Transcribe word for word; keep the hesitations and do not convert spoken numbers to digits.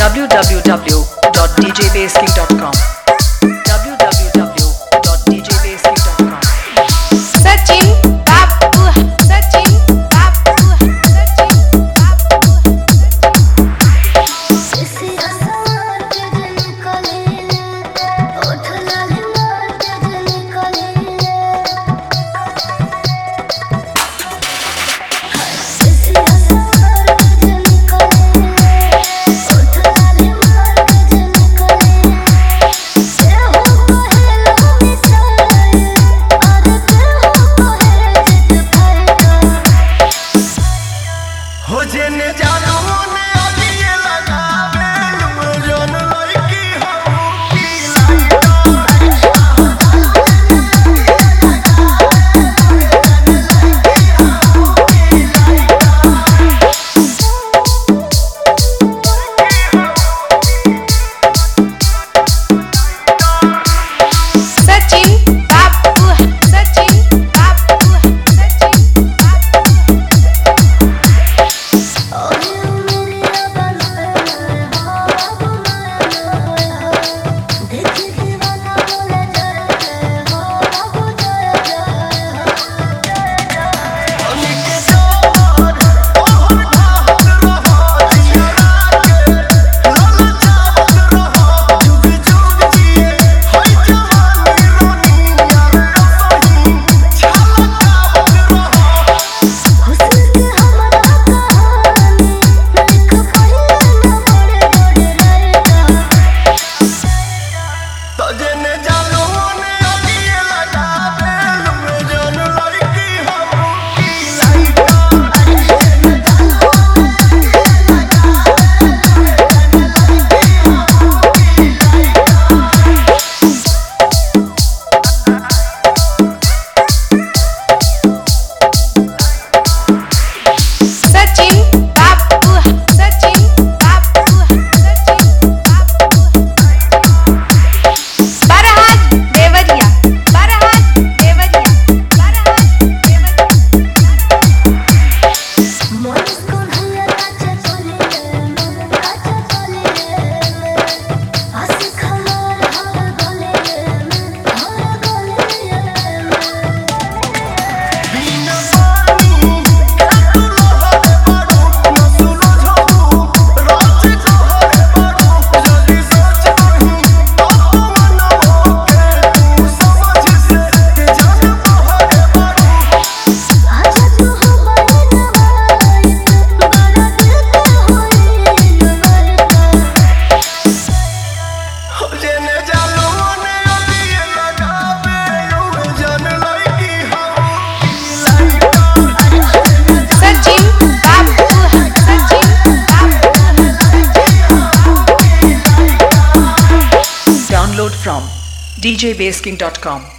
w w w dot d j bass king dot com w w w dot d j bass king dot com Sachin Babu Sachin Babu Sachin Babu किसी आसमान के दिन कले ओठ लाल मार के दिन कले किसी आसमान के दिन कले ओठ लाल मार के दिन कले से हो पहला मिसाल और से हो पहले जिद फायदा हो जेने जानो ने अलिए लगावे लुम जन लइकी हम की Sachin Babu Sachin Babu Sachin और मेरी आवाज़ हो देख दीवाना बोले जाए हो बाबू जाए अनी के जोर ओहर ठाहत रहो जिया के लाल चाहत रहो जुग जुग जिए होई जवानी रोनी यार सही छलकावत रहो हुस्न के हमारा कहानी लिख पढ़े ना बड़े बड़े रायता तो जेने जानो ने अलिए लगावे लुम जन लइकी हम की लाइका Sachin Babu Sachin Babu Sachin Babu Farhad Devariya Farhad Devariya Farhad Devariya मन को भैया काचा चले काचा चले हंस खमार हर गले हर गले बिन पानी काटू लोहर बाड़ू न सुनो झोबू रोज जोहर बाड़ू जल्दी सोच नहीं तो मन होके तू समझ से के जान बहर बाड़ू आज तू हमारे नवाई बड़ा दिल के होई नवारता हो जेने जानो ने अलिए लगावे लुम जन लइकी हम की लाइका Sachin Babu Sachin Babu download from d j bass king dot com